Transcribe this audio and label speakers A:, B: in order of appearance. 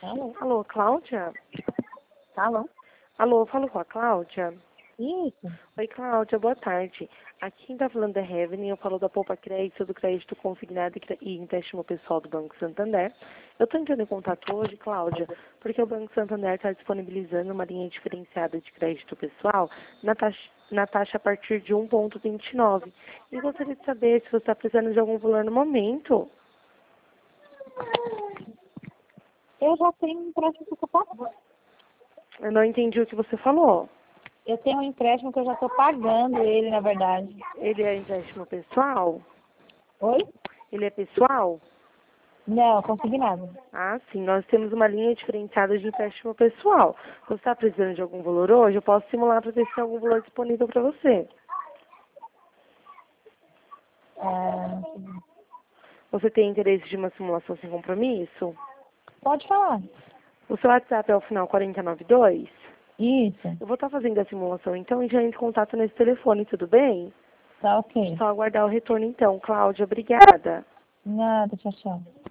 A: Alô?
B: Alô, Cláudia?
A: Alô?
B: Alô, eu falo com a Cláudia?
A: Isso.
B: Oi, Cláudia, boa tarde. Aqui quem tá falando é Heaven, eu falo da Poupa Crédito, do crédito consignado e empréstimo pessoal do Banco Santander. Eu tô entrando em contato hoje, Cláudia, porque o Banco Santander está disponibilizando uma linha diferenciada de crédito pessoal na taxa a partir de 1,29. E gostaria de saber se você está precisando de algum valor no momento.
A: Eu já tenho um empréstimo que eu tô pagando.
B: Eu não entendi o que você falou.
A: Eu tenho um empréstimo que eu já estou pagando ele, na verdade.
B: Ele é empréstimo pessoal?
A: Oi?
B: Ele é pessoal?
A: Não, consignado.
B: Ah, sim, nós temos uma linha diferenciada de empréstimo pessoal. Você está precisando de algum valor hoje? Eu posso simular para ver se tem algum valor disponível para você. Você tem interesse de uma simulação sem compromisso?
A: Pode falar.
B: O seu WhatsApp é o final 492?
A: Isso.
B: Eu vou estar fazendo a simulação então e já entro em contato nesse telefone, tudo bem?
A: Tá ok.
B: Só aguardar o retorno então. Cláudia, obrigada.
A: Nada, tchau, tchau.